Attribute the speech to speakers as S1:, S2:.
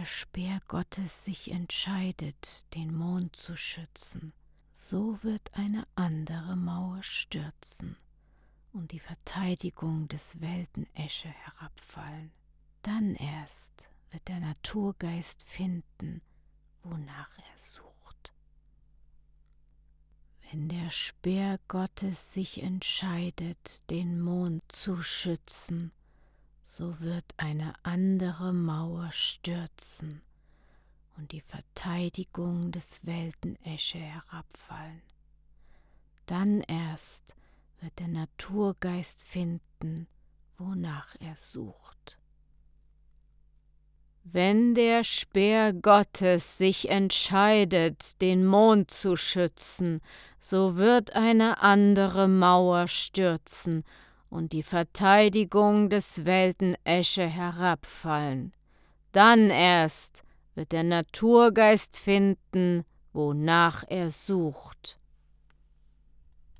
S1: der Speer Gottes sich entscheidet, den Mond zu schützen, so wird eine andere Mauer stürzen und die Verteidigung des Weltenesche herabfallen. Dann erst wird der Naturgeist finden, wonach er sucht. Wenn der Speer Gottes sich entscheidet, den Mond zu schützen, so wird eine andere Mauer stürzen und die Verteidigung des Weltenesche herabfallen. Dann erst wird der Naturgeist finden, wonach er sucht. Wenn der Speer Gottes sich entscheidet, den Mond zu schützen, so wird eine andere Mauer stürzen und die Verteidigung des Weltenesche herabfallen. Dann erst wird der Naturgeist finden, wonach er sucht.